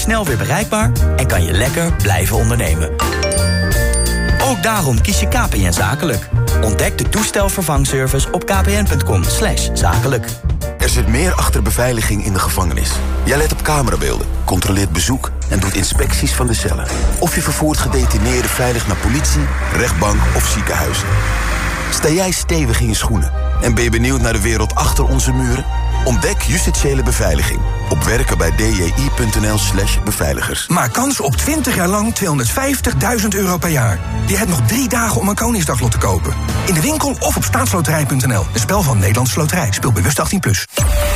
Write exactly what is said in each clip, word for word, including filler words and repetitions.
snel weer bereikbaar en kan je lekker blijven ondernemen. Ook daarom kies je K P N Zakelijk. Ontdek de toestelvervangservice op kpn.com slash zakelijk. Er zit meer achter beveiliging in de gevangenis. Jij let op camerabeelden, controleert bezoek en doet inspecties van de cellen. Of je vervoert gedetineerden veilig naar politie, rechtbank of ziekenhuizen. Sta jij stevig in je schoenen en ben je benieuwd naar de wereld achter onze muren? Ontdek justitiële beveiliging op werkenbijdji.nl slash beveiligers. Maak kans op twintig jaar lang tweehonderdvijftigduizend euro per jaar. Je hebt nog drie dagen om een Koningsdaglot te kopen. In de winkel of op staatsloterij punt n l. Een spel van Nederlandse Loterij. Speel bewust achttien plus.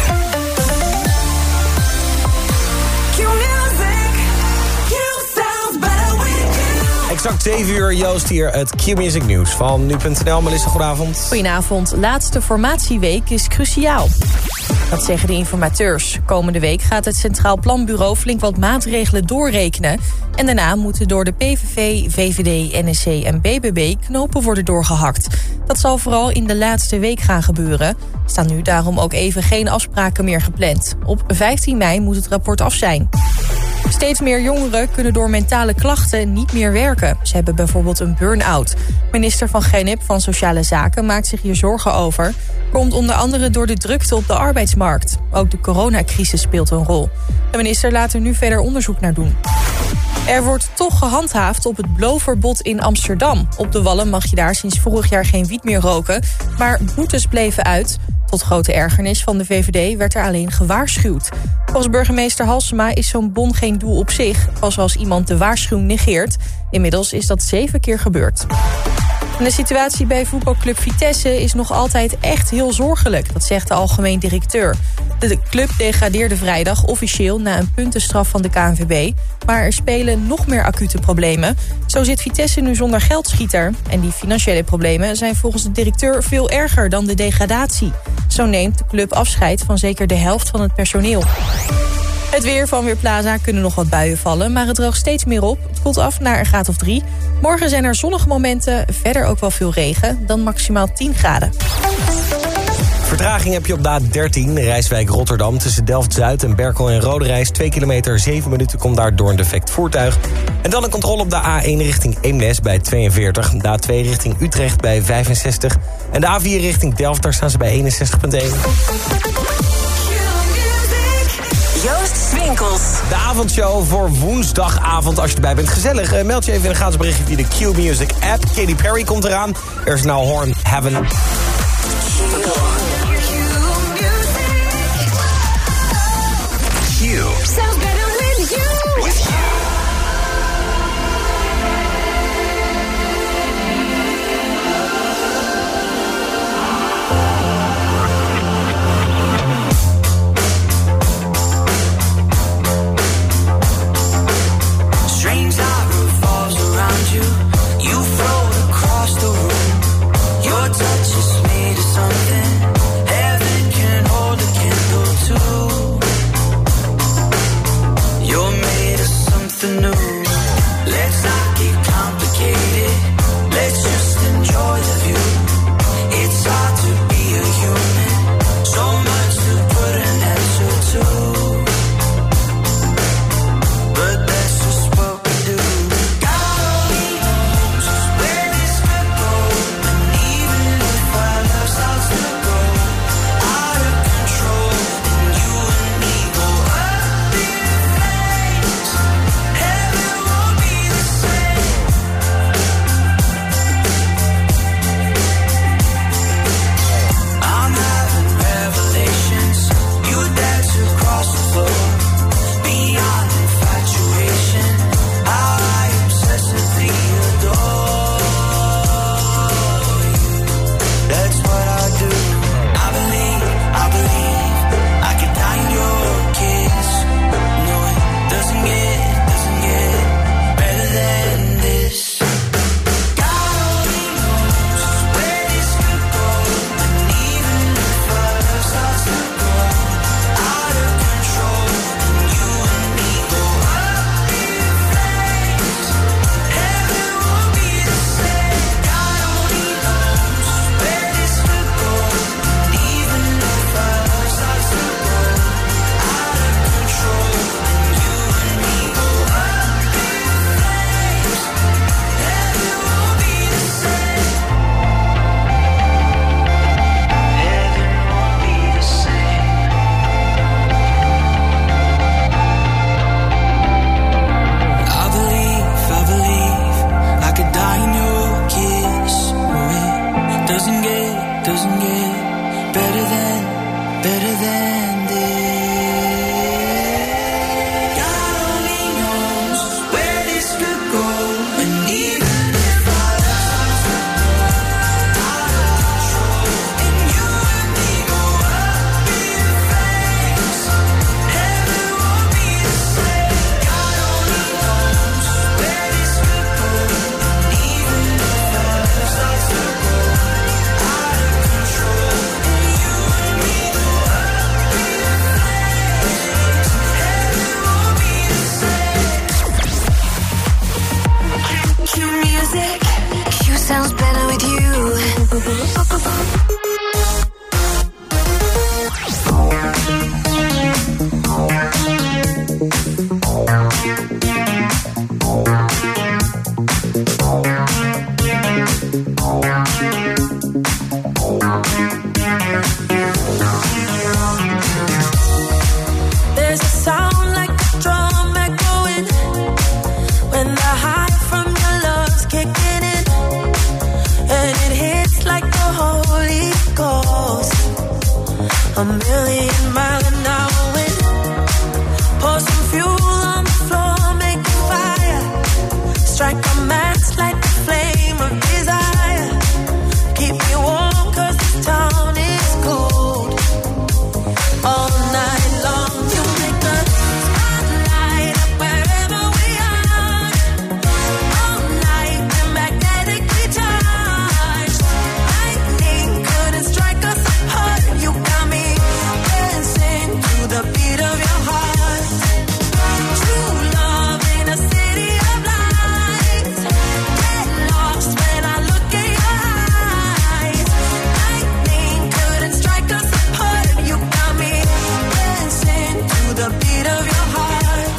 Exact zeven uur, Joost hier, het Q-Music Nieuws van nu punt n l. Melissa, goedenavond. Goedenavond. Laatste formatieweek is cruciaal. Dat zeggen de informateurs. Komende week gaat het Centraal Planbureau flink wat maatregelen doorrekenen. En daarna moeten door de P V V, V V D, N S C en B B B knopen worden doorgehakt. Dat zal vooral in de laatste week gaan gebeuren. Er staan nu daarom ook even geen afspraken meer gepland. Op vijftien mei moet het rapport af zijn. Steeds meer jongeren kunnen door mentale klachten niet meer werken. Ze hebben bijvoorbeeld een burn-out. Minister Van Gennep van Sociale Zaken maakt zich hier zorgen over. Komt onder andere door de drukte op de arbeidsmarkt. Ook de coronacrisis speelt een rol. De minister laat er nu verder onderzoek naar doen. Er wordt toch gehandhaafd op het blow-verbod in Amsterdam. Op de Wallen mag je daar sinds vorig jaar geen wiet meer roken. Maar boetes bleven uit. Tot grote ergernis van de V V D werd er alleen gewaarschuwd. Volgens burgemeester Halsema is zo'n bon geen doel op zich. Pas als iemand de waarschuwing negeert. Inmiddels is dat zeven keer gebeurd. En de situatie bij voetbalclub Vitesse is nog altijd echt heel zorgelijk. Dat zegt de algemeen directeur. De club degradeerde vrijdag officieel na een puntenstraf van de K N V B. Maar er spelen nog meer acute problemen. Zo zit Vitesse nu zonder geldschieter. En die financiële problemen zijn volgens de directeur veel erger dan de degradatie. Zo neemt de club afscheid van zeker de helft van het personeel. Het weer van Weerplaza kunnen nog wat buien vallen, maar het droogt steeds meer op. Het koelt af naar een graad of drie. Morgen zijn er zonnige momenten, verder ook wel veel regen, dan maximaal tien graden. Vertraging heb je op de A dertien, Rijswijk-Rotterdam. Tussen Delft-Zuid en Berkel en Roderijs. twee kilometer, zeven minuten komt daar door een defect voertuig. En dan een controle op de A één richting Eemnes bij tweeënveertig. De A twee richting Utrecht bij vijfenzestig. En de A vier richting Delft, daar staan ze bij eenenzestig komma één. Joost Swinkels. De avondshow voor woensdagavond. Als je erbij bent, gezellig. Uh, meld je even in een gratis berichtje via de Q-Music app. Katy Perry komt eraan. Er is nou Horn Heaven. Q. Sounds better with you. With you. Strange light revolves around you. You float across the room. Your touch is made of something There's a sound like a drum echoing when the high from your love's kicking in, and it hits like the Holy Ghost. A million mile an hour wind. Pour some fuel on the floor, make a fire. Strike a match, light the flame of desire. Keep me warm, cause this town is cold. All night long, you make the spotlight up wherever we are. All night, we're magnetically charged. Lightning couldn't strike us apart. You got me dancing to the beat of your heart. True love in a city of lights. Get lost when I look in your eyes. Lightning couldn't strike us apart. You got me dancing to the beat of your heart.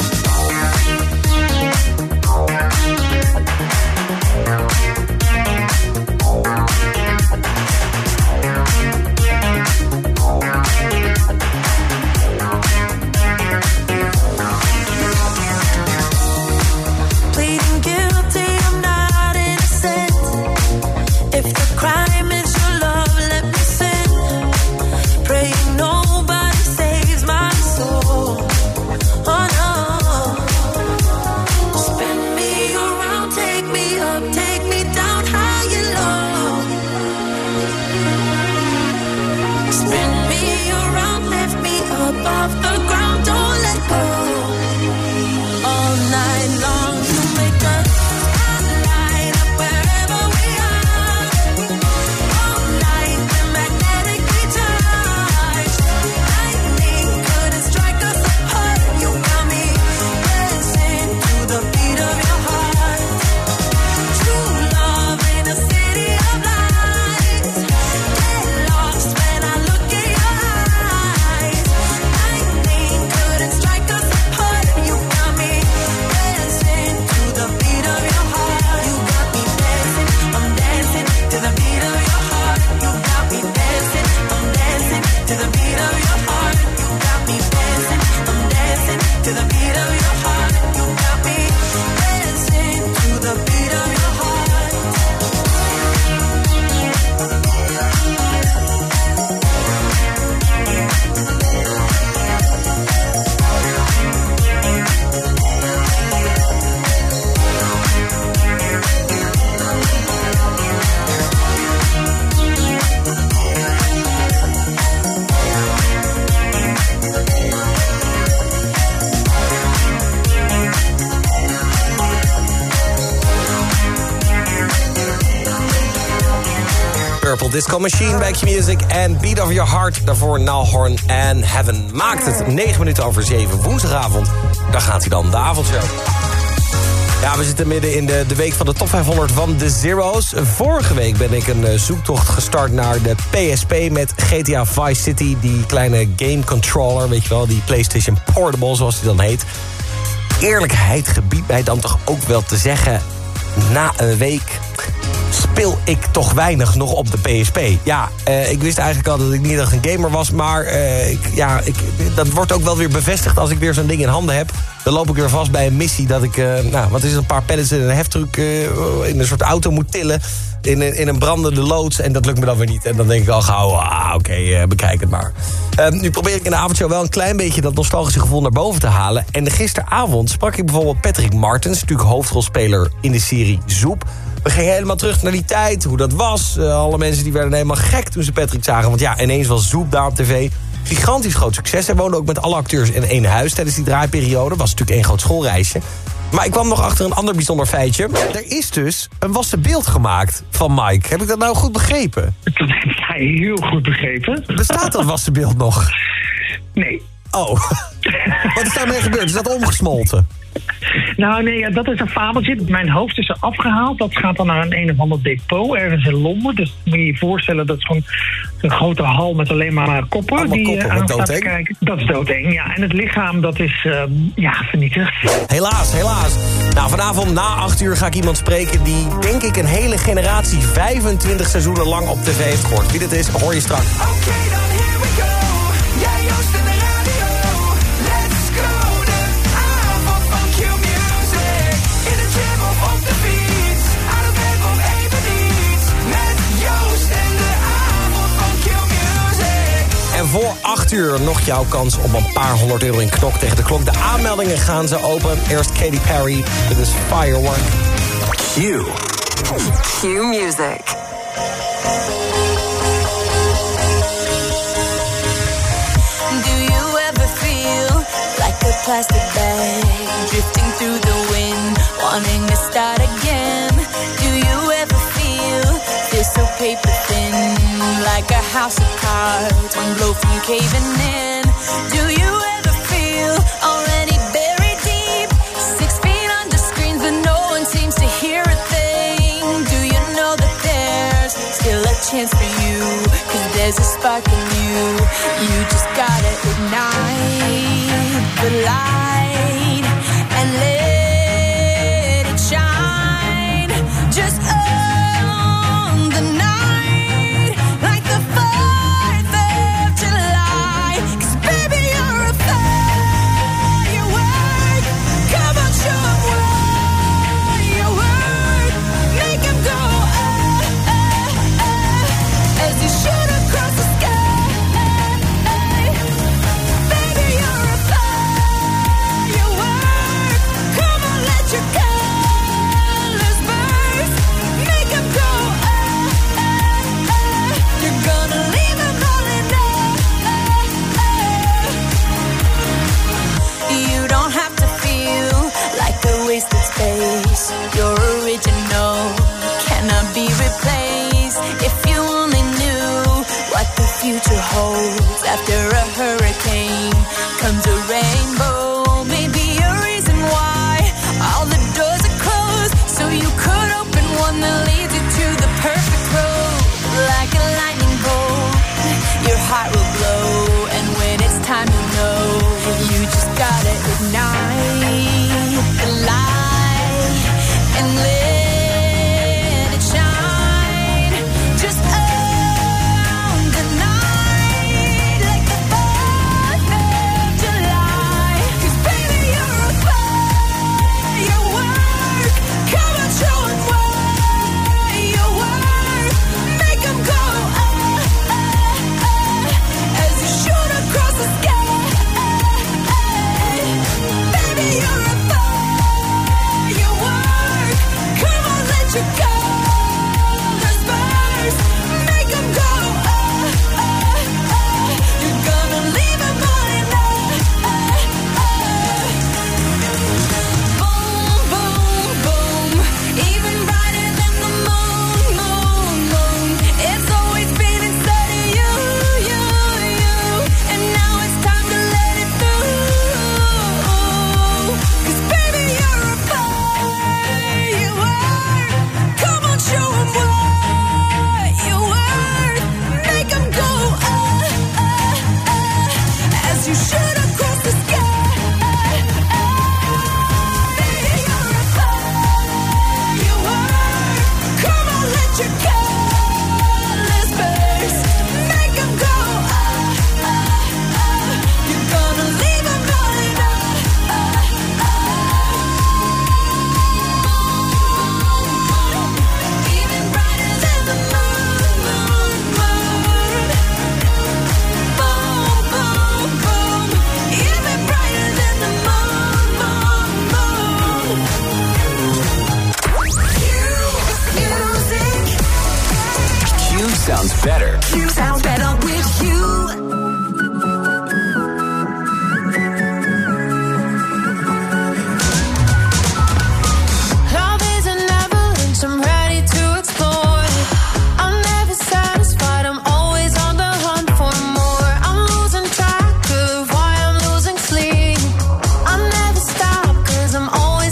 Pleading guilty, I'm not innocent. If the crime is your love, let me sin. Praying nobody saves my soul. Oh no. Spin me around, take me up, take me down high and low. Spin me around, lift me up off the ground, don't let go. All night long, you make the spotlight up wherever we are. All night, we're magnetically charged. Lightning couldn't strike us apart. You got me dancing to the beat of your heart. True love in a city of lights. Get lost when I look in your eyes. Lightning couldn't strike us apart. You got me dancing to the beat of your heart. You got me dancing, I'm dancing to the beat of your heart. You got me dancing, I'm dancing to the beat of your heart. You got me dancing, I'm dancing to the beat of your heart. You got me dancing to the beat of your heart. Purple Disco Machine, Back Your Music en Beat of Your Heart. Daarvoor Nalhorn and Heaven. Maakt het negen minuten over zeven woensdagavond. Daar gaat hij dan, de avondshow. Ja, we zitten midden in de, de week van de top vijfhonderd van de Zero's. Vorige week ben ik een uh, zoektocht gestart naar de P S P met G T A Vice City. Die kleine game controller, weet je wel, die PlayStation Portable, zoals die dan heet. Eerlijkheid gebiedt mij dan toch ook wel te zeggen, na een week speel ik toch weinig nog op de P S P. Ja, uh, ik wist eigenlijk al dat ik niet echt een gamer was, maar uh, ik, ja, ik, dat wordt ook wel weer bevestigd als ik weer zo'n ding in handen heb. Dan loop ik weer vast bij een missie dat ik, uh, nou, wat is het, een paar pallets in een heftruck uh, in een soort auto moet tillen. In een, in een brandende loods. En dat lukt me dan weer niet. En dan denk ik al gauw, ah, oké, okay, uh, bekijk het maar. Uh, nu probeer ik in de avondshow wel een klein beetje dat nostalgische gevoel naar boven te halen. En gisteravond sprak ik bijvoorbeeld Patrick Martens, natuurlijk hoofdrolspeler in de serie Zoep. We gingen helemaal terug naar die tijd, hoe dat was. Uh, alle mensen die werden helemaal gek toen ze Patrick zagen. Want ja, ineens was Zoep daar op tv. Gigantisch groot succes. Hij woonde ook met alle acteurs in één huis tijdens die draaiperiode. Was natuurlijk één groot schoolreisje. Maar ik kwam nog achter een ander bijzonder feitje. Er is dus een wassen beeld gemaakt van Mike. Heb ik dat nou goed begrepen? Dat heb jij heel goed begrepen. Bestaat dat wassen beeld nog? Nee. Oh. Wat is daarmee gebeurd? Is dat omgesmolten? Nou nee, ja, dat is een fabeltje. Mijn hoofd is er afgehaald. Dat gaat dan naar een een of ander depot ergens in Londen. Dus moet je je voorstellen, dat is gewoon een grote hal met alleen maar koppen. Allemaal die koppen, uh, aan wat staat te doodeng. kijken. Dat is doodeng, ja. En het lichaam, dat is uh, ja, vernietigd. Helaas, helaas. Nou, vanavond na acht uur ga ik iemand spreken die, denk ik, een hele generatie vijfentwintig seizoenen lang op tv heeft gehoord. Wie dat is, hoor je straks. Oké, dan here we go. Jij Joost en de radio. Let's go. De avond van Q-Music. In de gym of op de fiets. Aan het werk of even niets. Met Joost en de avond van Q-Music. En voor acht uur nog jouw kans op een paar honderd euro in knok tegen de klok. De aanmeldingen gaan ze open. Eerst Katy Perry, dit is Firework. Q. Q-Music. Do you ever feel like a plastic bag drifting through the wind, wanting to start again? Do you ever feel this so paper thin, like a house of cards, one blow from caving in? Do you ever feel already buried deep, six feet under screens but no one seems to hear a thing? Do you know that there's still a chance for you, 'cause there's a spark in you. You just gotta ignite the light and let it shine. Just own the night like the fourth of July. 'Cause baby, you're a firework. Come on, show 'em what you work. Make 'em go ah, ah, ah, as you shoot across the sky. Baby, you're a firework. Come on, let your colors burst. Make 'em go ah, ah, ah. You're gonna leave 'em all in ah. You don't have to feel like a wasted space. You're original, cannot be replaced. If you only knew what the future holds. After a hurricane comes a rainbow. Maybe a reason why all the doors are closed, so you could open one that leads you to the perfect road. Like a lightning bolt, your heart will glow, and when it's time you know, you just gotta ignite the light and let it shine. Just own the night like the fourth of July. 'Cause baby, you're a firework. Come on, show 'em what you work. Make 'em go ah, ah, ah, as you shoot across the sky. Baby, you're a firework. Come on, let your colors burst. Make 'em go ah, ah, ah. You're gonna leave 'em all in ah, ah, ah. Boom, boom, boom. Even brighter than the moon, moon, moon. It's always been inside of you, you, you. And now it's time to let it through. 'Cause baby, you're a firework. Come on, show 'em what you work. Make 'em go ah, ah, ah, as you shoot across the sky. Baby, you're a firework. Come on, let your colors burst. Make 'em go ah, ah, ah. You're gonna leave 'em all in ah, ah, ah. Even brighter than the moon, moon, moon. Boom, boom, boom. Even brighter than the moon, moon, moon. Q-Music. Q sounds better. Q sounds better with you. Love is an avalanche, I'm ready to explore. I'm never satisfied, I'm always on the hunt for more. I'm losing track of why I'm losing sleep. I never stop, 'cause I'm always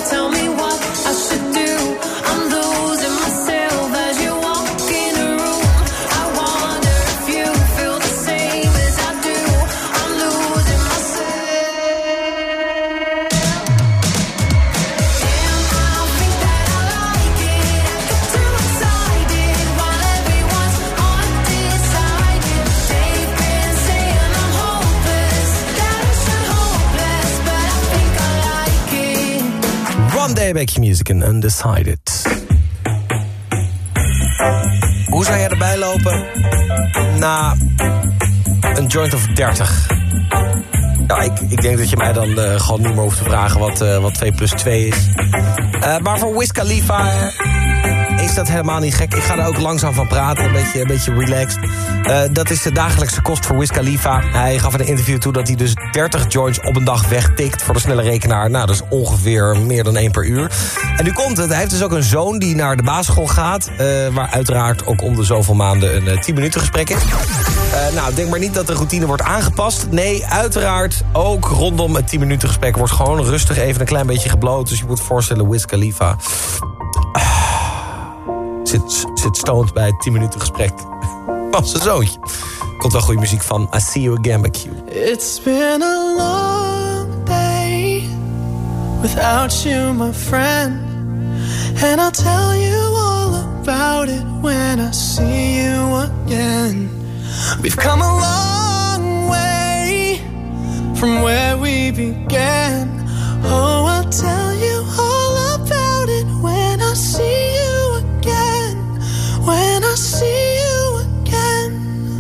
tell me what I should do. I'm losing myself as you walk in the room. I wonder if you feel the same as I do. I'm losing myself. Damn, I don't think that I like it. I get too excited while everyone's undecided. They've been saying I'm hopeless, that I should hopeless, but I think I like it. One Day Back Your Music en Undecided. Hoe zou jij erbij lopen na een joint of dertig? Ja, ik, ik denk dat je mij dan uh, gewoon niet meer hoeft te vragen wat, uh, wat twee plus twee is. Uh, maar voor Wiz Khalifa uh, is dat helemaal niet gek. Ik ga er ook langzaam van praten, een beetje, een beetje relaxed. Uh, dat is de dagelijkse kost voor Wiz Khalifa. Hij gaf in een interview toe dat hij dus dertig joints op een dag wegtikt voor de snelle rekenaar. Nou, dat is ongeveer meer dan één per uur. En nu komt het, hij heeft dus ook een zoon die naar de basisschool gaat. Uh, waar uiteraard ook om de zoveel maanden een uh, tien minuten gesprek is. Uh, nou, denk maar niet dat de routine wordt aangepast. Nee, uiteraard ook rondom het tien minuten gesprek wordt gewoon rustig even een klein beetje gebloot. Dus je moet voorstellen, Wiz Khalifa uh, zit, zit stoned bij het tien minuten gesprek van zijn zoontje. Komt wel goede muziek van I See You Again by Q. It's been a long day without you, my friend. And I'll tell you all about it when I see you again. We've come a long way from where we began. Oh, I'll tell you all about it when I see you again. When I see you again.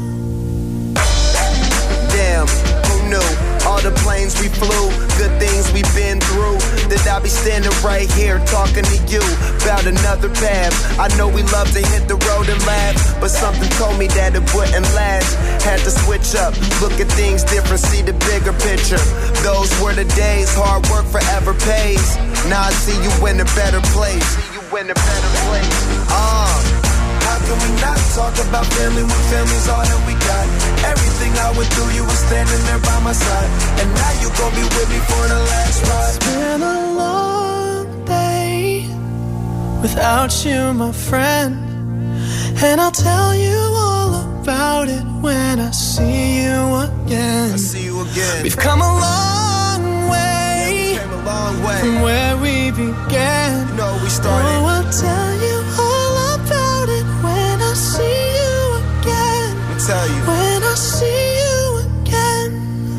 Damn, who knew? All the planes we flew, good things we've been through. That I'll be standing right here talking to you about another path. I know we love to hit the road and laugh, but something told me that it wouldn't last. Had to switch up, look at things different, see the bigger picture. Those were the days, hard work forever pays. Now I see you in a better place. See you in a better place. Ah. Uh. How can we not talk about family when family's all that we got? Everything I went through, you were standing there by my side. And now you gon' be with me for the last ride. It's been a long day without you, my friend. And I'll tell you all about it when I see you again. I see you again. We've come a long way, yeah, we came a long way from where we began. You know we started. Oh, I'll tell you all about it when I see you again. I'll tell you. When I see you again.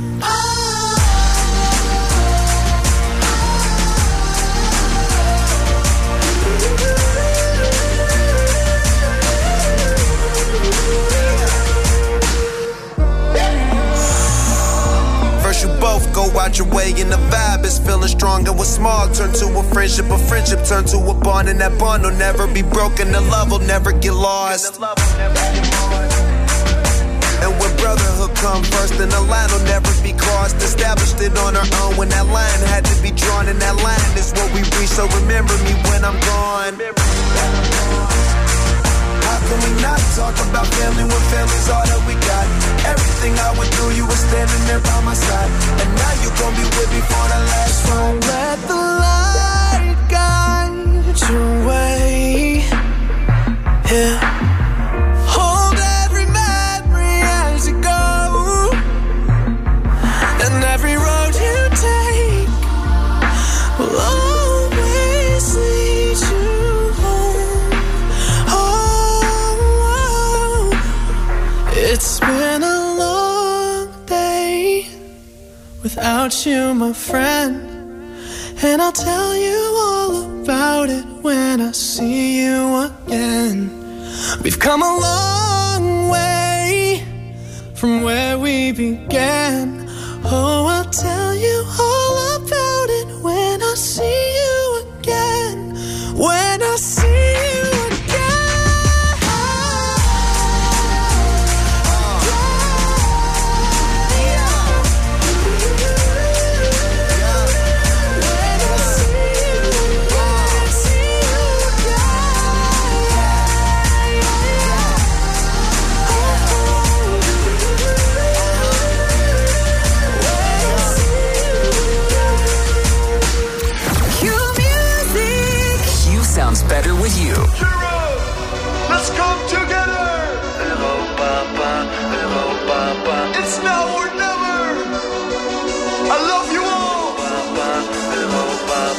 First you both go out your way and the vibe is feeling strong. And what's small turn to a friendship, a friendship turn to a bond. And that bond will never be broken, the love will never get lost. And when brotherhood come first, then the line will never be crossed. Established it on our own when that line had to be drawn. And that line is what we reach, so remember me when I'm gone. How can we not talk about family when family's all that we got? Everything I went through, you were standing there by my side. And now you gon' be with me for the last one. Let the light guide your way. Yeah. Hold every memory as you go. And every road you take will always lead you home. Oh, it's been a long day without you, my friend. And I'll tell you all about it when I see you again. We've come a long way from where we began. Oh, I'll tell you all about it when I see you again. When I see you again.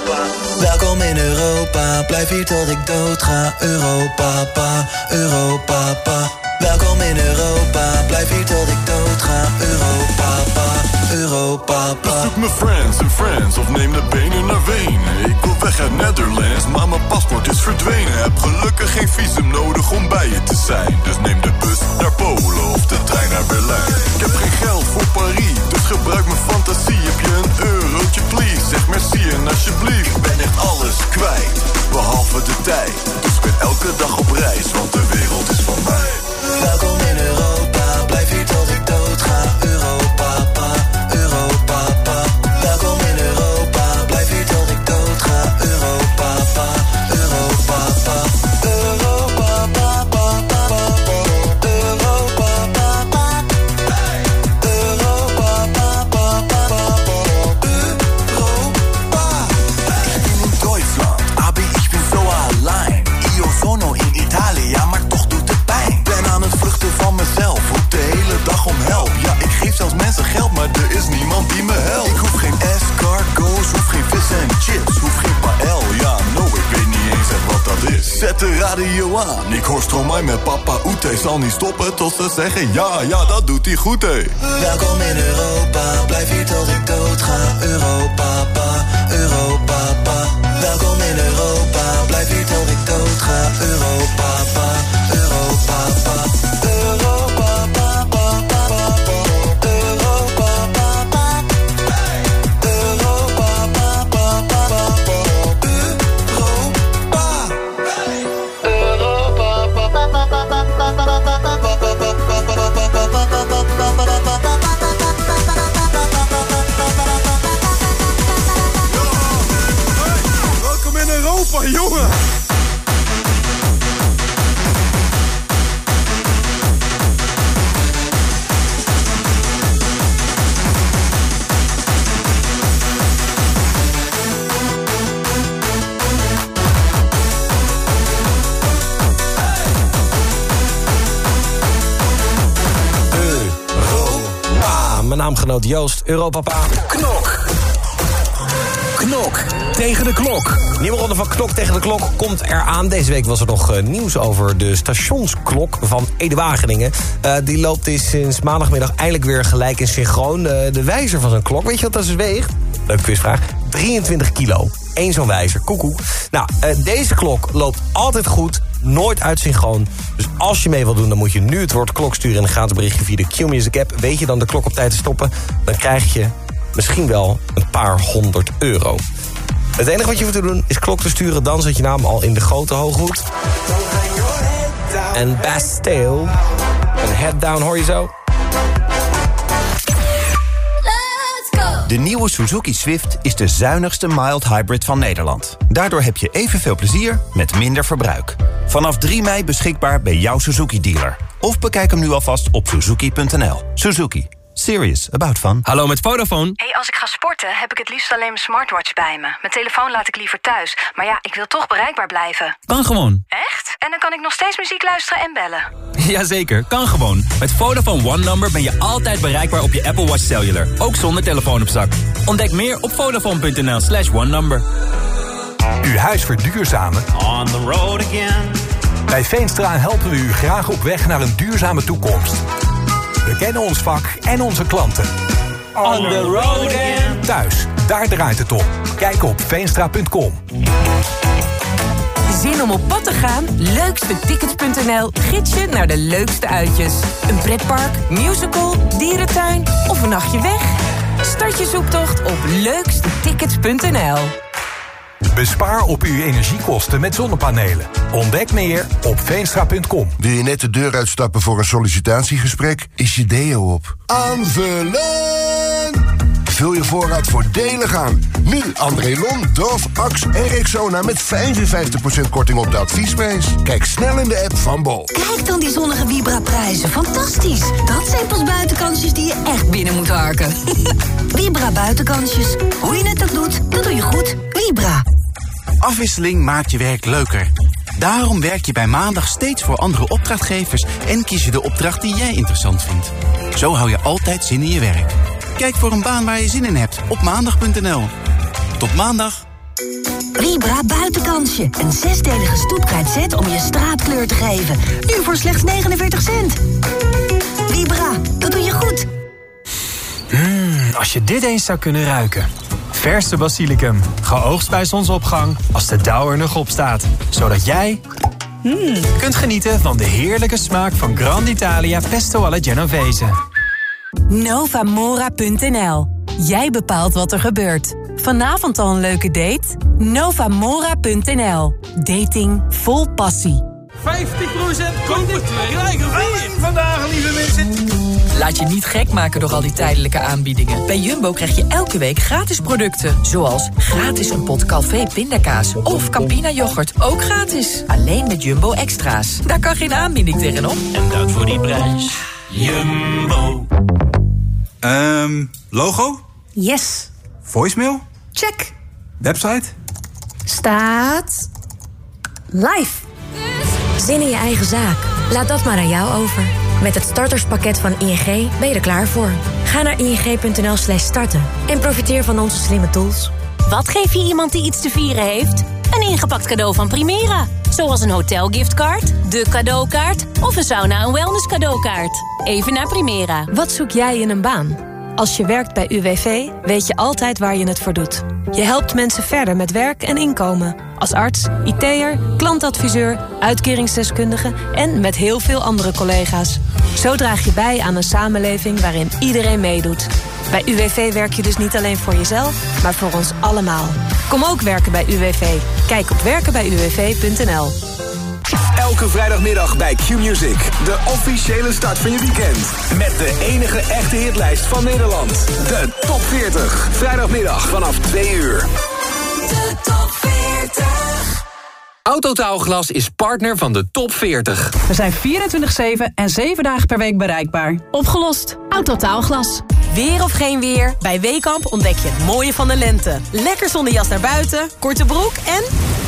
Welkom in Europa, blijf hier tot ik dood ga. Europa, pa, Europa, pa. Welkom in Europa, blijf hier tot ik dood ga. Europa, pa, Europa, pa. Bezoek mijn friends en friends of neem de benen naar Wenen. Ik wil weg uit Netherlands, maar mijn paspoort is verdwenen. Heb gelukkig geen visum nodig om bij je te zijn. Dus neem de bus naar Polen of de trein naar Berlijn. Ik heb geen geld voor Paris, dus gebruik mijn fantasie. Heb je een eurotje please, zeg merci en alsjeblieft. Ik ben echt alles kwijt, behalve de tijd. Dus ik ben elke dag op reis, want de wereld is van mij. Welkom in Europa, blijf hier tot ik dood ga. Europa, pa, Europa, pa. Welkom in Europa, blijf hier tot ik dood ga. Europa, pa, Europa, pa. Europa, pa, pa, pa, pa. Europa, pa, pa. Europa, pa, pa, pa, pa. Europa. Ich bin in Deutschland, aber ich bin so allein. Io sono in Italia, maar toch doet het pijn. Ben aan het vluchten van mezelf, roep de hele dag om help. Ja, ik geef zelfs mensen geld, maar er is niemand die me helpt. Ik hoef geen escargots, hoef geen vis en chips, hoef geen paël, ja, no, ik weet niet eens echt wat dat is. Zet de radio aan, ik hoor Stromae met Papa Oete. Zal niet stoppen tot ze zeggen, ja, ja, dat doet hij goed, hé. Welkom in Europa, blijf hier tot ik dood ga. Europa, pa, Europa, pa. Welkom in Europa, blijf hier tot ik dood ga. Europa, pa, Europa, pa. Europa, pa, pa, pa, pa. Europa, pa, pa. Europa, pa, pa, pa, pa. Europa, pa, pa, pa, pa, pa, Welkom in Europa, jongen! Mijn naamgenoot Joost, Europapa. Knok. Knok tegen de klok. Nieuwe ronde van Knok tegen de klok komt eraan. Deze week was er nog uh, nieuws over de stationsklok van Ede-Wageningen. Uh, die loopt is sinds maandagmiddag eindelijk weer gelijk in synchroon. Uh, de wijzer van zo'n klok, weet je wat dat is weegt? Leuke quizvraag. drieëntwintig kilo. Eén zo'n wijzer, koekoek. Nou, uh, deze klok loopt altijd goed, nooit uit synchroon. Dus als je mee wilt doen, dan moet je nu het woord klok sturen... in een gratis berichtje via de Q-Music app. Weet je dan de klok op tijd te stoppen, dan krijg je misschien wel een paar honderd euro. Het enige wat je hoeft te doen is klok te sturen. Dan zet je naam al in de grote hooghoed. En Bastille. En Head Down hoor je zo. De nieuwe Suzuki Swift is de zuinigste mild hybrid van Nederland. Daardoor heb je evenveel plezier met minder verbruik. Vanaf drie mei beschikbaar bij jouw Suzuki-dealer. Of bekijk hem nu alvast op suzuki punt n l. Suzuki. Serious about fun. Hallo, met Vodafone. Hey, als ik ga sporten heb ik het liefst alleen mijn smartwatch bij me. Mijn telefoon laat ik liever thuis. Maar ja, ik wil toch bereikbaar blijven. Kan gewoon. Echt? En dan kan ik nog steeds muziek luisteren en bellen? Jazeker, kan gewoon. Met Vodafone One Number ben je altijd bereikbaar op je Apple Watch Cellular. Ook zonder telefoon op zak. Ontdek meer op vodafone punt n l slash one number. Uw huis verduurzamen? On the road again. Bij Veenstra helpen we u graag op weg naar een duurzame toekomst. We kennen ons vak en onze klanten. On the road again. Thuis, daar draait het om. Kijk op veenstra punt com. Zin om op pad te gaan? leukste tickets punt n l gids je naar de leukste uitjes. Een pretpark, musical, dierentuin of een nachtje weg? Start je zoektocht op leukste tickets punt n l. Bespaar op uw energiekosten met zonnepanelen. Ontdek meer op veenstra punt com. Wil je net de deur uitstappen voor een sollicitatiegesprek? Is je deo op? Aanvullen! Vul je voorraad voordelig aan. Nu Andrelon, Dove, Axe en Rexona met vijfenvijftig procent korting op de adviesprijs. Kijk snel in de app van Bol. Kijk dan die zonnige Vibra-prijzen. Fantastisch. Dat zijn pas buitenkansjes die je echt binnen moet harken. Vibra buitenkansjes. Hoe je het ook doet, dat doe je goed. Vibra. Afwisseling maakt je werk leuker. Daarom werk je bij Maandag steeds voor andere opdrachtgevers... en kies je de opdracht die jij interessant vindt. Zo hou je altijd zin in je werk. Kijk voor een baan waar je zin in hebt op maandag punt n l. Tot maandag. Vibra buitenkansje. Een zesdelige stoepkaartset om je straatkleur te geven. Nu voor slechts negenenveertig cent. Vibra, dat doe je goed. Mm, als je dit eens zou kunnen ruiken. Verse basilicum. Geoogst bij zonsopgang als de dauw er nog op staat. Zodat jij mm, kunt genieten van de heerlijke smaak van Grand Italia Pesto alla Genovese. Novamora punt n l. Jij bepaalt wat er gebeurt. Vanavond al een leuke date? Novamora punt n l. Dating vol passie. vijftig procent korting, krijgen vier. Vandaag, lieve mensen. Laat je niet gek maken door al die tijdelijke aanbiedingen. Bij Jumbo krijg je elke week gratis producten. Zoals gratis een pot Calvé pindakaas of Campina yoghurt. Ook gratis. Alleen met Jumbo Extra's. Daar kan geen aanbieding tegenop. En dat voor die prijs. Jumbo. Ehm, um, logo? Yes. Voicemail? Check. Website? Staat live. Zin in je eigen zaak? Laat dat maar aan jou over. Met het starterspakket van I N G ben je er klaar voor. Ga naar ing punt n l slash starten en profiteer van onze slimme tools. Wat geef je iemand die iets te vieren heeft? Een ingepakt cadeau van Primera. Zoals een hotelgiftkaart, de cadeaukaart of een sauna- en wellness cadeaukaart. Even naar Primera. Wat zoek jij in een baan? Als je werkt bij U W V, weet je altijd waar je het voor doet. Je helpt mensen verder met werk en inkomen. Als arts, I T'er, klantadviseur, uitkeringsdeskundige en met heel veel andere collega's. Zo draag je bij aan een samenleving waarin iedereen meedoet. Bij U W V werk je dus niet alleen voor jezelf, maar voor ons allemaal. Kom ook werken bij U W V. Kijk op werken bij u w v punt n l. Elke vrijdagmiddag bij Q-Music. De officiële start van je weekend. Met de enige echte hitlijst van Nederland. De Top veertig. Vrijdagmiddag vanaf twee uur. De Top veertig. Autotaalglas is partner van de Top veertig. We zijn vierentwintig zeven en zeven dagen per week bereikbaar. Opgelost. Autotaalglas. Weer of geen weer, bij Weekamp ontdek je het mooie van de lente. Lekker zonder jas naar buiten, korte broek en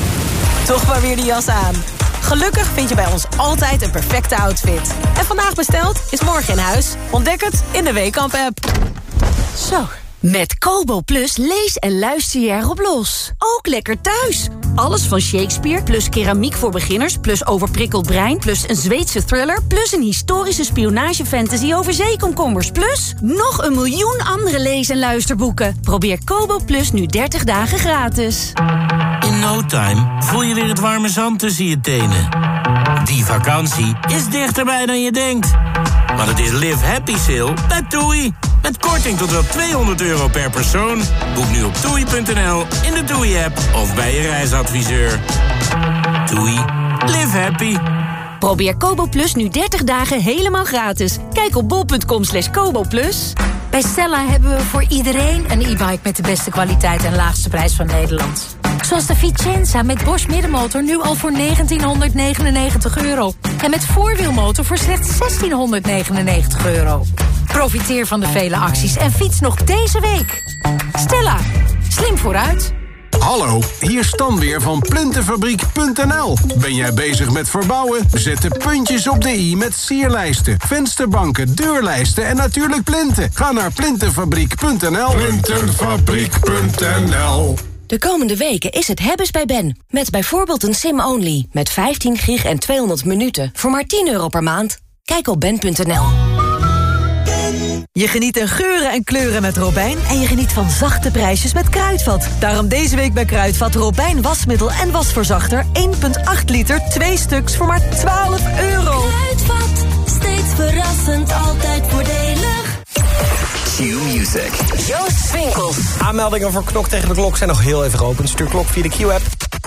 toch maar weer die jas aan. Gelukkig vind je bij ons altijd een perfecte outfit. En vandaag besteld is morgen in huis. Ontdek het in de Weekamp-app. Zo, met Kobo Plus lees en luister je erop los. Ook lekker thuis. Alles van Shakespeare, plus keramiek voor beginners, plus overprikkeld brein, plus een Zweedse thriller, plus een historische spionage-fantasy over zeekomkommers, plus nog een miljoen andere lees- en luisterboeken. Probeer Kobo Plus nu dertig dagen gratis. In no time voel je weer het warme zand tussen je tenen. Die vakantie is dichterbij dan je denkt. Maar het is Live Happy Sale bij TUI. Met korting tot wel tweehonderd euro per persoon. Boek nu op toei punt n l, in de TUI-app of bij je reisadviseur. TUI. Live happy. Probeer Kobo Plus nu dertig dagen helemaal gratis. Kijk op bol punt com slash kobo plus. Bij Stella hebben we voor iedereen een e-bike met de beste kwaliteit en laagste prijs van Nederland. Zoals de Vicenza met Bosch middenmotor nu al voor negentienhonderdnegenennegentig euro. En met voorwielmotor voor slechts zestienhonderdnegenennegentig euro. Profiteer van de vele acties en fiets nog deze week. Stella, slim vooruit. Hallo, hier Stan weer van Plintenfabriek punt n l. Ben jij bezig met verbouwen? Zet de puntjes op de i met sierlijsten, vensterbanken, deurlijsten en natuurlijk plinten. Ga naar Plintenfabriek punt n l. Plintenfabriek punt n l. De komende weken is het hebben's bij Ben. Met bijvoorbeeld een sim-only met vijftien gig en tweehonderd minuten voor maar tien euro per maand. Kijk op ben punt n l. Je geniet in geuren en kleuren met Robijn en je geniet van zachte prijsjes met Kruidvat. Daarom deze week bij Kruidvat Robijn wasmiddel en wasverzachter één komma acht liter, twee stuks voor maar twaalf euro. Kruidvat, steeds verrassend, altijd voordelig. Q-Music. Joost Swinkels. Aanmeldingen voor Knok tegen de Klok zijn nog heel even geopend. Stuur Klok via de Q-app.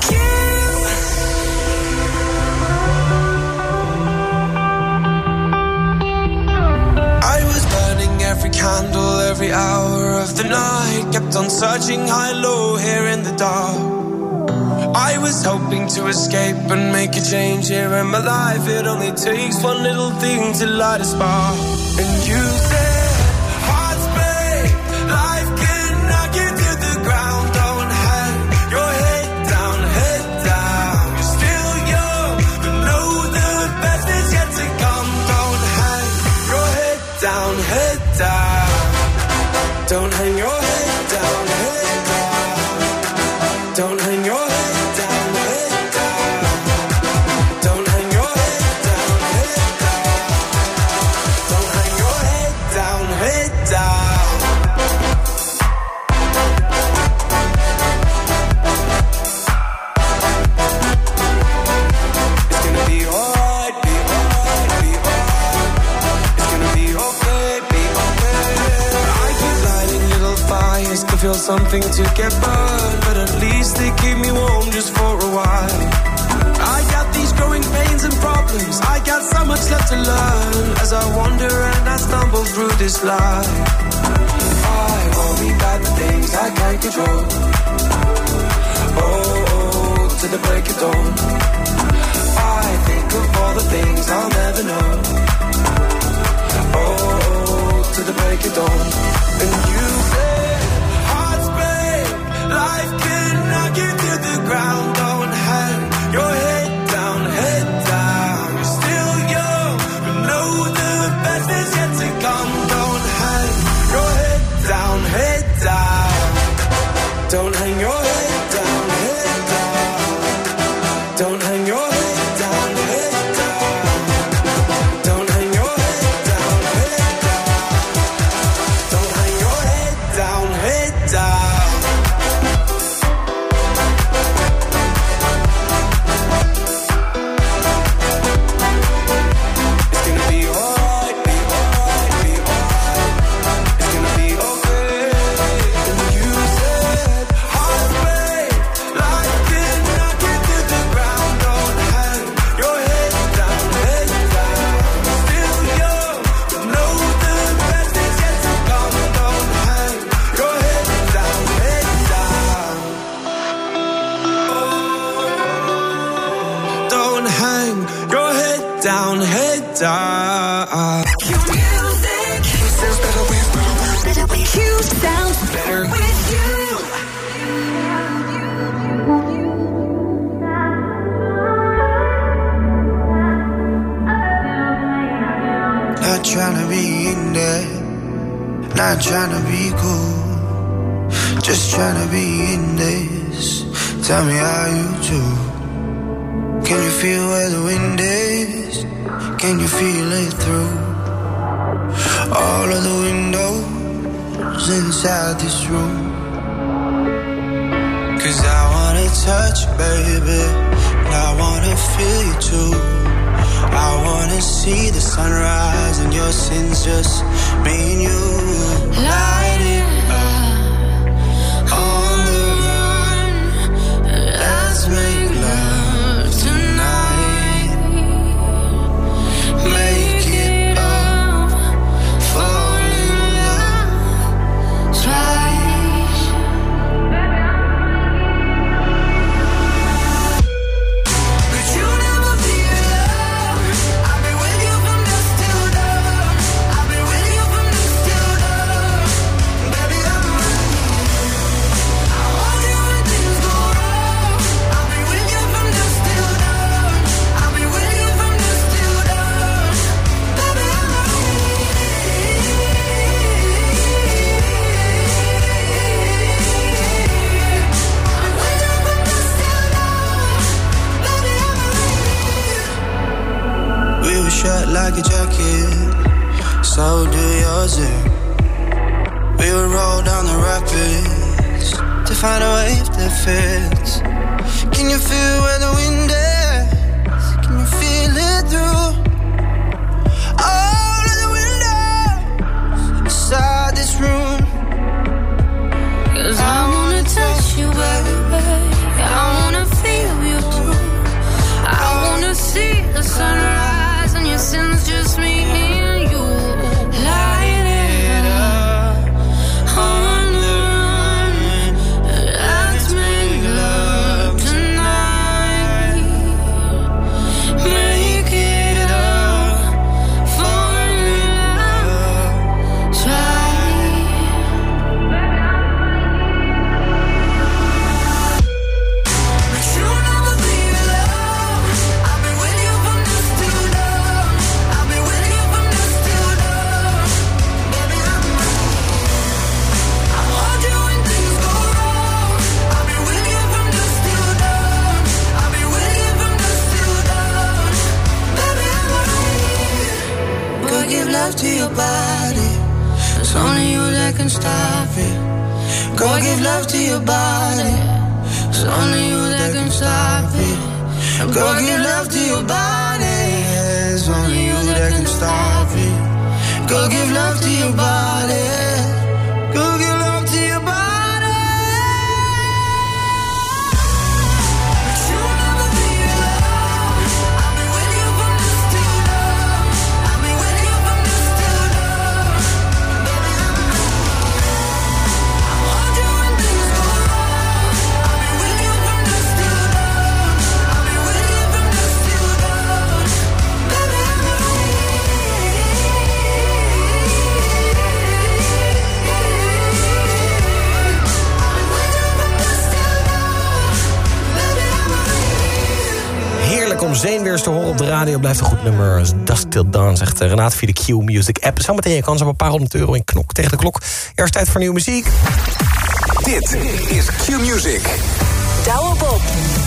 Every candle, every hour of the night. Kept on searching high, low, here in the dark. I was hoping to escape and make a change here in my life. It only takes one little thing to light a spark. And you said, hearts break, life can knock you to the ground. Don't hang your head down, head down. You're still young, but know the best is yet to come. Don't hang your head down, head down. Don't hang your head down, head down. Don't hang your head down, head down. Don't hang your head down, head down. Don't hang your head down, head down. It's gonna be alright, be alright, be alright. It's gonna be okay, be okay. I keep lighting little fires to feel something to get burned, but at least they keep me warm just for a while. I got these growing pains and problems. I got so much left to learn as I wander and I stumble through this life. I worry about the things I can't control. Oh, oh, to the break of dawn. I think of all the things I'll never know. Oh, oh, to the break of dawn. And you say, hearts break, life can knock you to the ground. Don't hang your head down, head down. You're still young, but know the best is yet to come. Don't hang your head down, head down. Don't hang your head down, head down. Don't hang your head down, head down. Don't hang your head down, head down. Don't hang your head down, head down. It's gonna be alright, be alright, be alright. It's gonna be okay. And you said, heart break, life can knock you to the ground. Don't hang your head down, head down. Still young, but know the best is yet to come. Don't hang your head down, head down. Don't hang your head down, head down. Q music. Q sounds better with you. Q sounds better with you. Not tryna be in there, not tryna be cool, just tryna be in this. Tell me how you do. Can you feel where the wind is? Can you feel it through all of the windows inside this room? Cause I wanna touch you, baby, and I wanna feel you too. I wanna see the sunrise and your sins, just me and you. Light it up on the run. Let's make love tonight. Make it up, fall in love twice. But you never be alone. I'll be with you from dusk till dawn. I'll be with you from dusk till dawn. Baby, I'm running. I want you when things go wrong. I'll be with you from dusk till dawn. I'll be with you from dusk till dawn. Baby, I'm running. I'm with you from dusk till dawn. Baby, I'm running. We were shut like a jacket, so do yours. eh? We would roll down the rapids to find a wave that fits. Can you feel where the wind is? Can you feel it through all of the windows inside this room? Cause I wanna touch you, baby. I wanna feel you too. I wanna see the sunrise and your sins, just me and you. Light it up on the run. Let's make love can stop it. Go give love to your body. It's only you that can stop it. Go give love to your body. It's only you that can stop it. Go give love to your body. Go give love to your body. Om zenuweers te horen op de radio blijft een goed nummer. Dusk Till Dawn, zegt Renate via de Q Music app. Zometeen je kans op een paar honderd euro in knok tegen de klok. Eerst tijd voor nieuwe muziek. Dit is Q Music. Douwe Bob.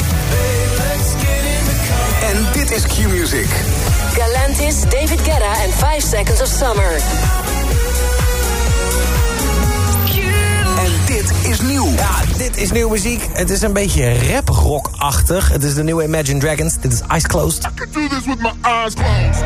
En dit is Q Music. Galantis, David Guetta en five seconds of Summer. En dit is nieuw. Ja, dit is nieuwe muziek. Het is een beetje rap-rock-achtig. Het is de nieuwe Imagine Dragons. Dit is Eyes Closed. I could do this with my eyes closed.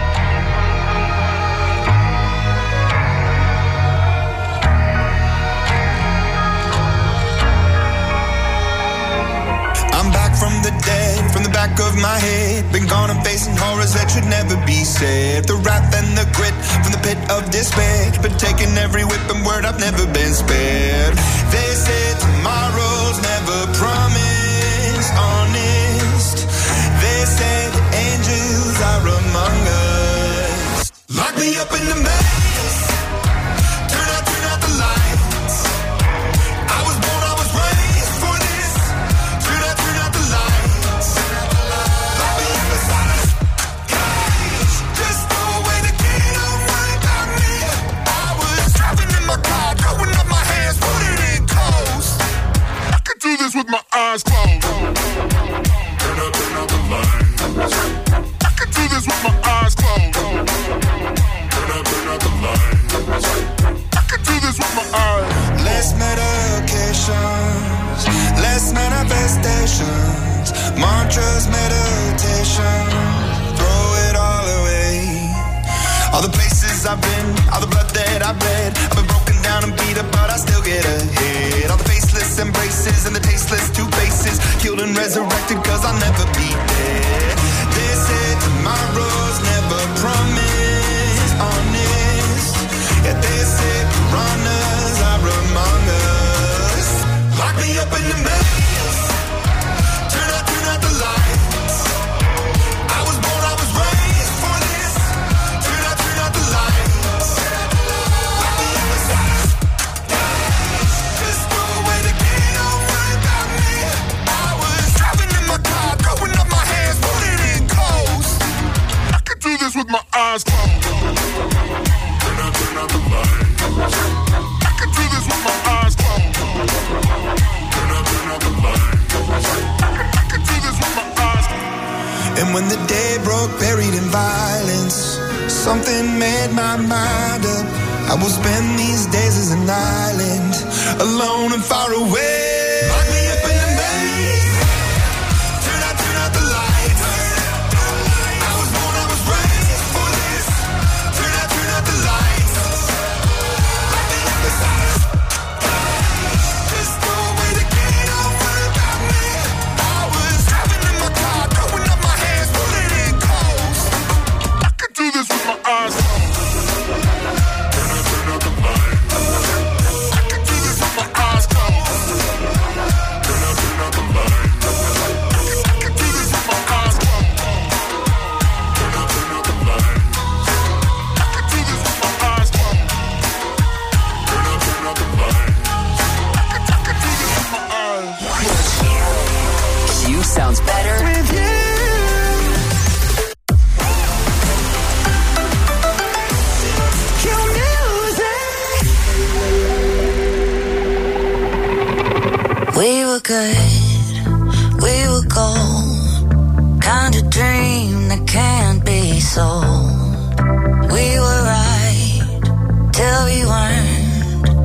I'm back from the dead, from the back of my head. Been gone and facing horrors that should never be said. The wrath and the grit from the pit of despair. Been taking every whip and word, I've never been spared. They say tomorrow's never promised, honest. They say the angels are among us. Lock me up in the maze. Turn out, turn out the lights. I was born, I was raised for this. Turn out, turn out the lights. Lock me up inside a cage. Just throw away the key, don't worry about me. I was driving in my car, throwing up my hands, put it in coast. I could do this with my eyes closed. Turn out, turn out the lights. I could do this with my eyes closed. Turn out, turn out the lights. I could do this with my eyes. Less medications, less manifestations, mantras, meditation, throw it all away. All the places I've been, all the blood that I've bled, I've been broken down and beat up, but I still get ahead. All the faceless embraces and the tasteless two faces, killed and resurrected cause I'll never be dead. They said tomorrow's never promised, honest. Yeah, they say piranhas are among us. Lock me up in the maze. Turn out, turn out the lights. I was born, I was raised for this. Turn out, turn out the lights. Lock me up inside a cage. Just throw away the key, don't worry about me. I was driving in my car, throwing up my hands, put it in coast. I could do this with my eyes closed. Turn out, turn out the lights. I could do this with my eyes closed. Turn out, turn out the lights. I could do this with my eyes closed. And when the day broke, buried in violence, something made my mind up. I will spend these days as an island, alone and far away. Lock me up in the maze. Turn out, turn out the lights. I was born, I was raised for this. Turn out, turn out the lights. Lock me up inside a cage. Just throw away the key, don't worry about me. I was driving in my car, throwing up my hands, put it in coast. I could do this with my eyes closed. Turn out, turn out the lights. I could do this with my eyes closed. Turn out, turn out the lights. I could do this with my eyes closed. Turn out, turn out the lights. I could do this with my eyes closed. Turn out, turn out the lights. I could, I could do this with my eyes. Q sounds better With you. Q music. We were good, we were gold. Kind of dream that can't be sold. We were right till we weren't.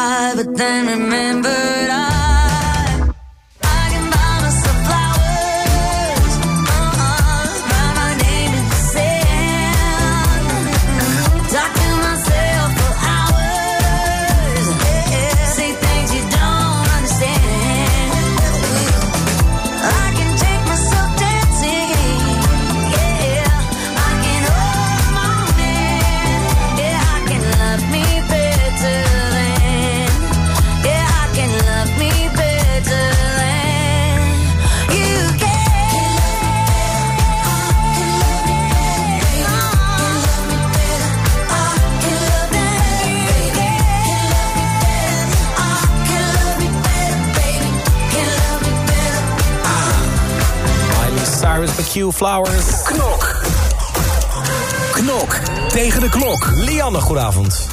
high, but then remembered I I can buy myself flowers, uh-uh, write my name in the sand, talk to myself for hours, yeah, say things you don't understand. I can take myself dancing, yeah, I can hold my man, yeah, I can love me better than, yeah, I can love me better than you can. Miley Cyrus, Q Flowers. Knok. Knok tegen de klok. Lianne, goedenavond.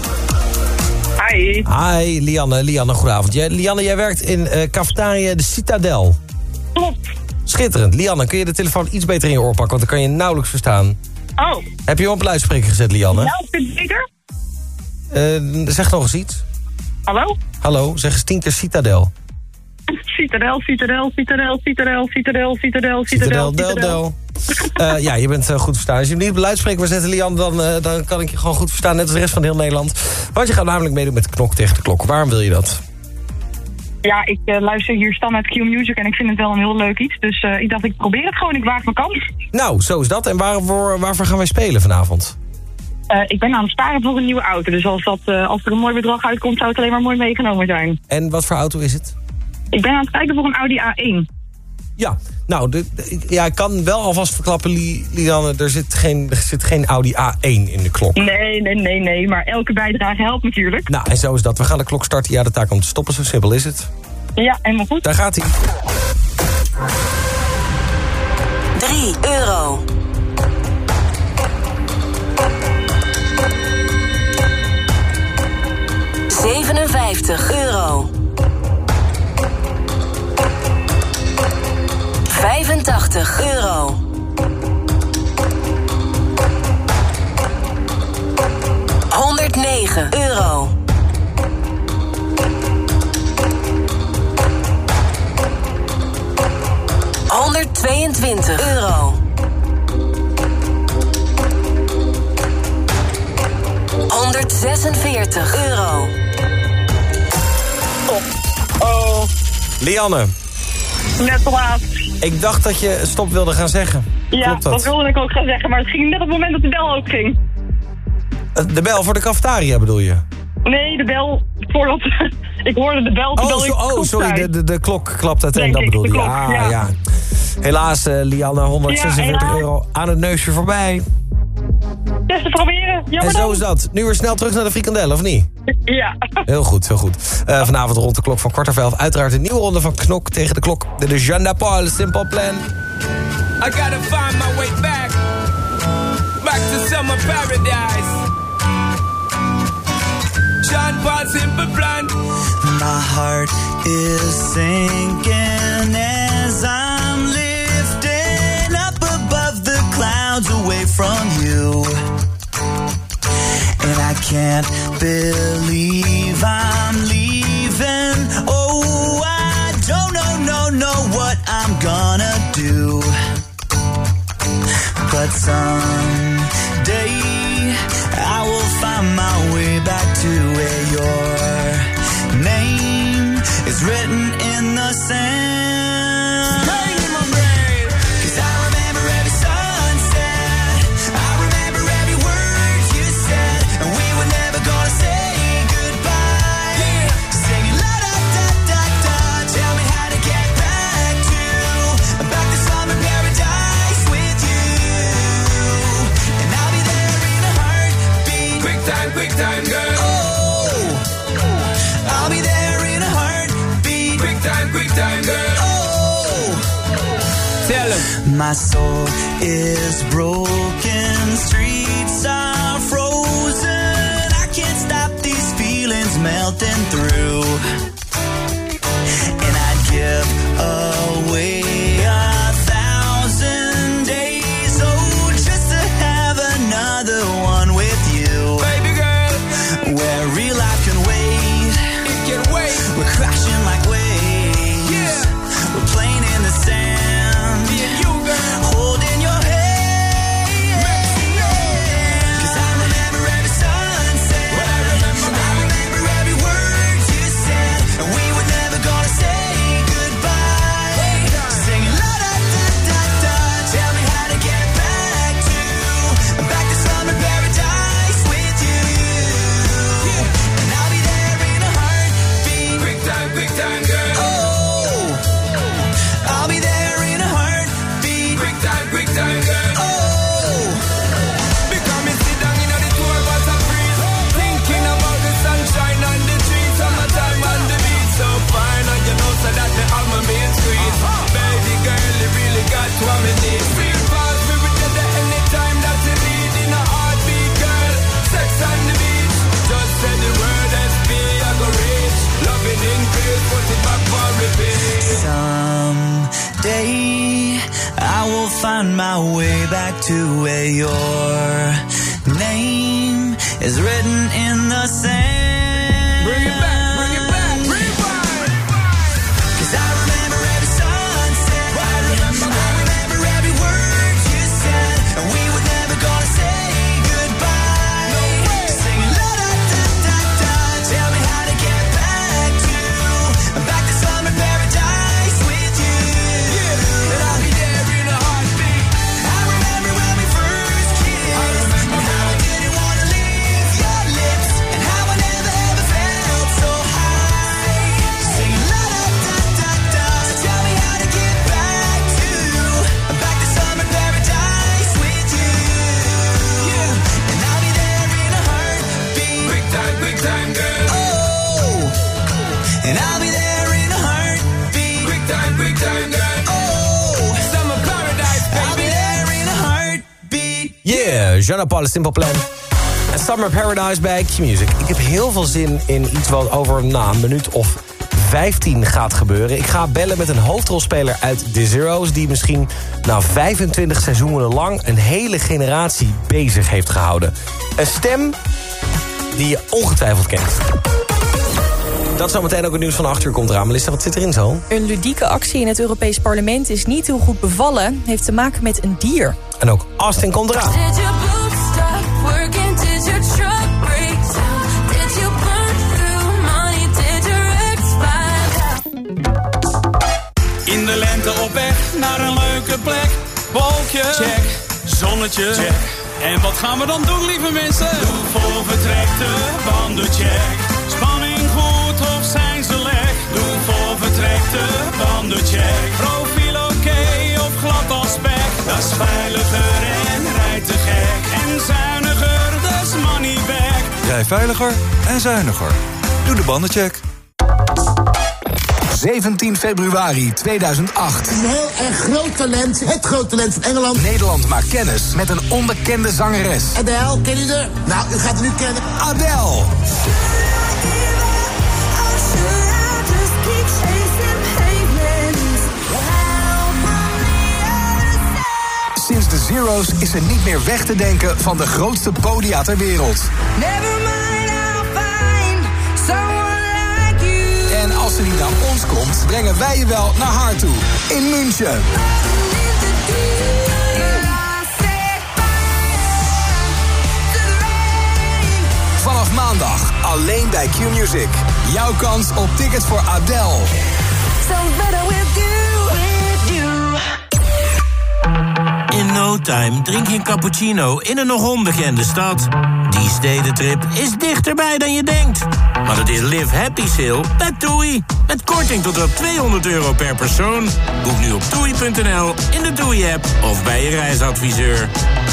Hi. Hi, Lianne. Lianne, goedenavond. Jij, Lianne, jij werkt in uh, cafetaria De Citadel. Klopt. Schitterend. Lianne, kun je de telefoon iets beter in je oor pakken, want dan kan je nauwelijks verstaan. Oh. Heb je hem op luidspreker gezet, Lianne? Nou, is het beter? Uh, zeg nog eens iets. Hallo? Hallo, zeg eens tien keer Citadel. Citadel, Citadel, Citadel, Citadel, Citadel, Citadel, Citadel, Del, del. Uh, ja, je bent uh, goed verstaan. Als je hem niet op luidspreker wil zetten, Lian, dan, uh, dan kan ik je gewoon goed verstaan. Net als de rest van heel Nederland. Want je gaat namelijk meedoen met Knok tegen de klok. Waarom wil je dat? Ja, ik uh, luister hier standaard Q Music en ik vind het wel een heel leuk iets. Dus uh, ik dacht, ik probeer het gewoon. Ik waag mijn kans. Nou, zo is dat. En waarvoor, waarvoor gaan wij spelen vanavond? Uh, ik ben aan het sparen voor een nieuwe auto. Dus als, dat, uh, als er een mooi bedrag uitkomt, zou het alleen maar mooi meegenomen zijn. En wat voor auto is het? Ik ben aan het kijken voor een Audi A één. Ja, nou, de, de, ja, ik kan wel alvast verklappen, Li, Lianne, er zit, geen, er zit geen Audi A één in de klok. Nee, nee, nee, nee. Maar elke bijdrage helpt natuurlijk. Nou, en zo is dat. We gaan de klok starten. Ja, de taak om te stoppen. Zo simpel is het. Ja, helemaal goed. Daar gaat hij. drie euro. zevenenvijftig euro. vijfentachtig euro. honderdnegen euro. honderdtweeëntwintig euro. honderdzesenveertig euro. Oh. Lianne. Net te laat. Ik dacht dat je stop wilde gaan zeggen. Ja, Klopt dat? dat wilde ik ook gaan zeggen. Maar het ging net op het moment dat de bel ook ging. De bel voor de cafetaria bedoel je? Nee, de bel voordat... ik hoorde de bel terwijl Oh, ik zo, oh sorry, de, de, de klok klapt uit en dat bedoel je. Ah, ja. ja. Helaas, uh, Lianne, honderdzesenveertig ja, euro aan het neusje voorbij. Best te proberen. Jammer en zo dan. is dat. Nu weer snel terug naar de frikandel, of niet? Ja. Heel goed, heel goed. Uh, vanavond rond de klok van kwart over elf. Uiteraard een nieuwe ronde van Knok tegen de klok. Dit is Jean Paul, Simple Plan. I gotta find my way back. Back to summer paradise. Jean Paul, Simple Plan. My heart is sinking as I'm lifting up above the clouds away from you. And I can't believe I'm leaving. Oh, I don't know, no, know what I'm gonna do. But someday I will find my way back to where your name is written in the sand. Pain in my brain, 'cause I remember every sunset. I remember every word you said, and we were never gonna say goodbye. Yeah. Singing la da da da da. Tell me how to get back to back to summer paradise with you, and I'll be there in a heartbeat. Quick time, quick time, girl. Oh, I'll be there in a heartbeat. Quick time, quick time, girl. Oh, tell him. My soul is broken, streets are frozen. I can't stop these feelings melting through. And I'd give away a thousand days, oh, just to have another one with you. Baby girl, where real life can wait. I will find my way back to where your name is written in the sand. Bring it back, bring it back, rewind. 'Cause I remember every sunset. I remember, I remember every word you said. And we were never gonna say goodbye. No way. Singing la da da da da. Tell me how to get back to, back to summer paradise with you. Yeah, and I'll be there in a heartbeat. I remember when we first kissed. I remember and how I didn't wanna leave your lips. And how I never ever felt so high. Singing la da da da da. Tell me how to get back to, back to summer paradise with you. Yeah, and I'll be there in a heartbeat. Quick time, quick time, girl. Oh, and I'll be there in a heartbeat. Quick time, quick time, girl. Oh, Summer paradise, I'll be baby. there in a heartbeat. Yeah, Jean-Paul, Simple Plan. En Summer Paradise bij Q-Music. Ik heb heel veel zin in iets wat over nou, een minuut of vijftien gaat gebeuren. Ik ga bellen met een hoofdrolspeler uit The Zero's... die misschien nou, vijfentwintig seizoenen lang een hele generatie bezig heeft gehouden. Een stem die je ongetwijfeld kent. Dat zometeen ook het nieuws van acht uur komt eraan. Melissa, wat zit erin zo? Een ludieke actie in het Europees Parlement is niet heel goed bevallen. Heeft te maken met een dier. En ook Austin komt eraan. Did your boobs stop working? Did your truck break down? Did you burn through money? Did your expire? In de lente op weg naar een leuke plek. Wolkje, check. Zonnetje, check. En wat gaan we dan doen, lieve mensen? Doe voor vertrek de banden, check. Spanning goed of zijn ze lek? Doe voor vertrek de banden, check. Profiel oké of glad als spek? Dat is veiliger en rijdt te gek. En zuiniger, dat is money back. Rij veiliger en zuiniger. Doe de bandencheck. zeventien februari tweeduizend acht. Een heel erg groot talent. Het groot talent van Engeland. Nederland maakt kennis met een onbekende zangeres. Adele, ken je haar? Nou, u gaat haar nu kennen. Adele. Sinds The Zero's is ze niet meer weg te denken van de grootste podia ter wereld. En als ze niet naar ons komt, brengen wij je wel naar haar toe. In München. Vanaf maandag alleen bij Q-Music. Jouw kans op tickets voor Adele. In no time drink je een cappuccino in een nog onbekende stad. Die stedentrip is dichterbij dan je denkt. Maar het is Live Happy Sale bij TUI. Met korting tot wel tweehonderd euro per persoon. Boek nu op toei punt n l, in de TUI-app of bij je reisadviseur.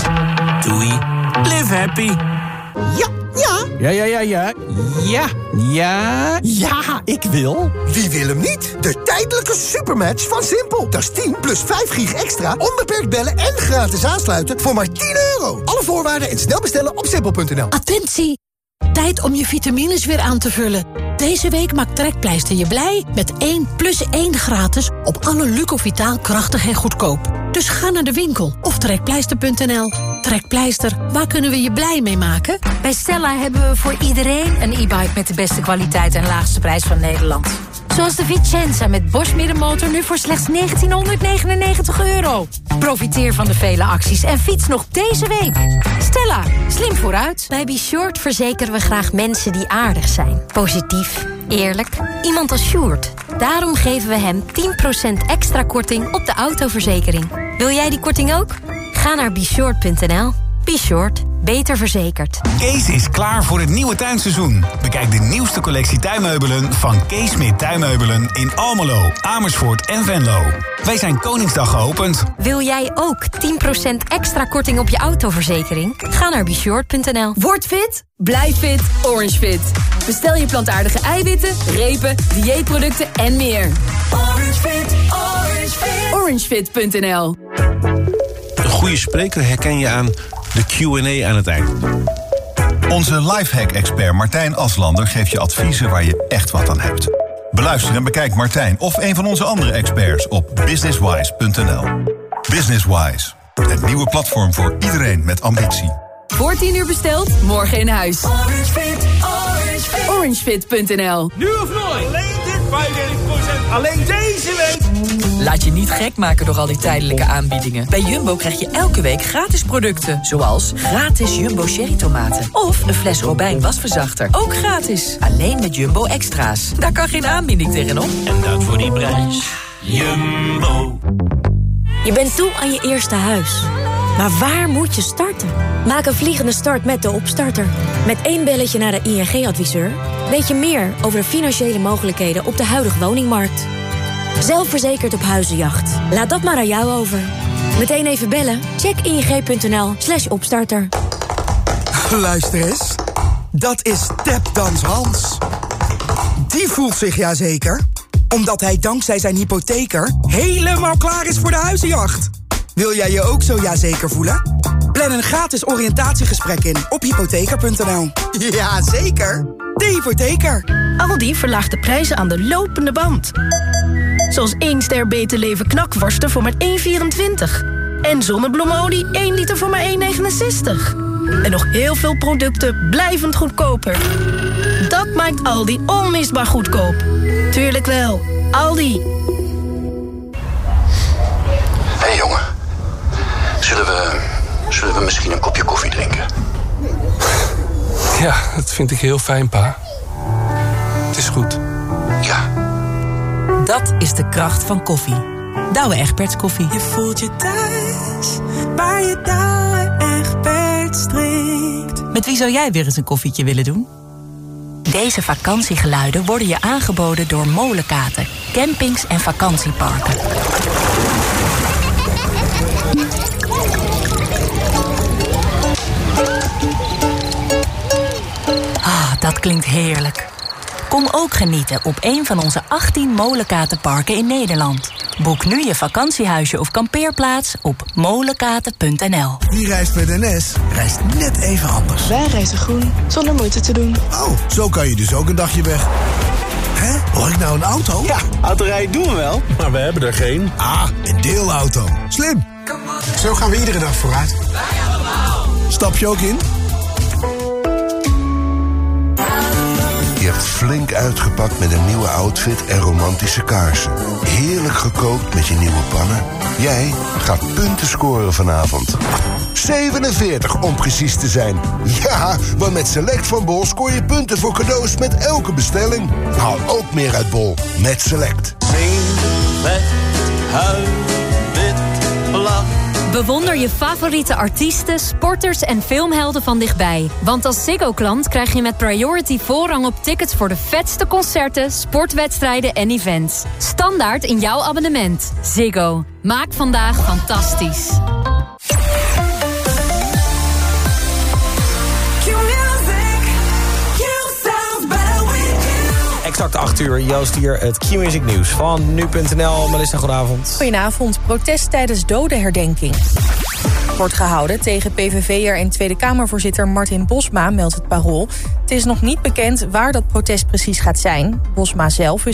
TUI. Live happy. Ja, ja. Ja, ja, ja, ja. Ja, ja. Ja, ik wil. Wie wil hem niet? De tijdelijke supermatch van Simpel. Dat is tien plus vijf gig extra, onbeperkt bellen en gratis aansluiten voor maar tien euro. Alle voorwaarden en snel bestellen op simpel punt n l. Attentie! Tijd om je vitamines weer aan te vullen. Deze week maakt Trekpleister je blij met één plus één gratis op alle Lucovitaal krachtig en goedkoop. Dus ga naar de winkel of trekpleister punt n l. Trekpleister, waar kunnen we je blij mee maken? Bij Stella hebben we voor iedereen een e-bike met de beste kwaliteit en laagste prijs van Nederland. Zoals de Vicenza met Bosch middenmotor nu voor slechts negentienhonderdnegenennegentig euro. Profiteer van de vele acties en fiets nog deze week. Stella, slim vooruit. Bij Be Short verzekeren we graag mensen die aardig zijn. Positief, eerlijk, iemand als Sjoerd. Daarom geven we hem tien procent extra korting op de autoverzekering. Wil jij die korting ook? Ga naar be short punt n l. Be Short. Beter verzekerd. Kees is klaar voor het nieuwe tuinseizoen. Bekijk de nieuwste collectie tuinmeubelen van Kees Smit Tuinmeubelen in Almelo, Amersfoort en Venlo. Wij zijn Koningsdag geopend. Wil jij ook tien procent extra korting op je autoverzekering? Ga naar be short punt n l. Word fit, blijf fit, Orange Fit. Bestel je plantaardige eiwitten, repen, dieetproducten en meer. Orange Fit, Orange Fit. orangefit punt n l. Een goede spreker herken je aan de Q en A aan het eind. Onze lifehack-expert Martijn Aslander geeft je adviezen waar je echt wat aan hebt. Beluister en bekijk Martijn of een van onze andere experts op businesswise punt n l. Businesswise. Het nieuwe platform voor iedereen met ambitie. Voor tien uur besteld, morgen in huis. Orangefit, Orangefit. Orangefit punt n l. Nu of nooit? Alleen dit vijfendertig procent. Alleen deze week. Laat je niet gek maken door al die tijdelijke aanbiedingen. Bij Jumbo krijg je elke week gratis producten. Zoals gratis Jumbo Cherry tomaten. Of een fles Robijn wasverzachter. Ook gratis. Alleen met Jumbo Extra's. Daar kan geen aanbieding tegenop. En dat voor die prijs. Jumbo. Je bent toe aan je eerste huis. Maar waar moet je starten? Maak een vliegende start met de Opstarter. Met één belletje naar de I N G-adviseur... weet je meer over de financiële mogelijkheden op de huidige woningmarkt. Zelfverzekerd op huizenjacht. Laat dat maar aan jou over. Meteen even bellen? Check ing.nl slash opstarter. Luister eens. Dat is Tapdans Hans. Die voelt zich ja zeker, omdat hij dankzij zijn hypotheker helemaal klaar is voor de huizenjacht. Wil jij je ook zo ja zeker voelen? Plan een gratis oriëntatiegesprek in op hypotheker punt n l. Ja, zeker. De Hypotheker. Aldi verlaagt de prijzen aan de lopende band. Zoals één ster Beter Leven knakworsten voor maar één komma vierentwintig. En zonnebloemolie één liter voor maar één komma negenenzestig. En nog heel veel producten blijvend goedkoper. Dat maakt Aldi onmisbaar goedkoop. Tuurlijk wel. Aldi. Hé hey jongen, zullen we, zullen we misschien een kopje koffie drinken? Ja, dat vind ik heel fijn, pa. Het is goed. Ja. Dat is de kracht van koffie. Douwe Egberts koffie. Je voelt je thuis, waar je Douwe Egberts drinkt. Met wie zou jij weer eens een koffietje willen doen? Deze vakantiegeluiden worden je aangeboden door Molenkaten, campings en vakantieparken. Ah, dat klinkt heerlijk. Kom ook genieten op een van onze achttien Molenkatenparken in Nederland. Boek nu je vakantiehuisje of kampeerplaats op molenkaten punt n l. Wie reist met N S, reist net even anders. Wij reizen groen, zonder moeite te doen. Oh, zo kan je dus ook een dagje weg. Hè? Hoor ik nou een auto? Ja, autorijden doen we wel, maar we hebben er geen. Ah, een deelauto. Slim. Zo gaan we iedere dag vooruit. Stap je ook in? Je hebt flink uitgepakt met een nieuwe outfit en romantische kaarsen. Heerlijk gekookt met je nieuwe pannen. Jij gaat punten scoren vanavond. zevenenveertig om precies te zijn. Ja, want met Select van Bol scoor je punten voor cadeaus met elke bestelling. Haal ook meer uit Bol met Select. Zing, vet, huil, wit, blad. Bewonder je favoriete artiesten, sporters en filmhelden van dichtbij. Want als Ziggo-klant krijg je met Priority voorrang op tickets voor de vetste concerten, sportwedstrijden en events. Standaard in jouw abonnement. Ziggo. Maak vandaag fantastisch. Exact acht uur, Joost hier, het Q-Music nieuws van nu punt n l. Melissa, goedenavond. Goedenavond. Protest tijdens dodenherdenking wordt gehouden tegen P V V'er en Tweede Kamervoorzitter Martin Bosma, meldt het Parool. Het is nog niet bekend waar dat protest precies gaat zijn. Bosma zelf is